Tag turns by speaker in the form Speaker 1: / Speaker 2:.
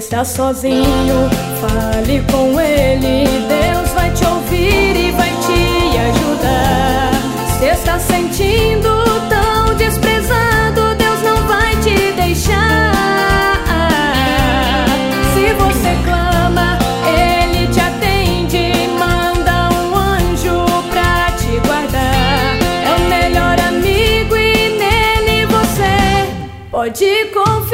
Speaker 1: está sozinho, fale com Ele. Deus vai te ouvir e vai te ajudar. Se está sentindo tão desprezado, Deus não vai te deixar. Se você clama, Ele te atende, manda um anjo pra te guardar. É o melhor amigo e nele você pode confiar.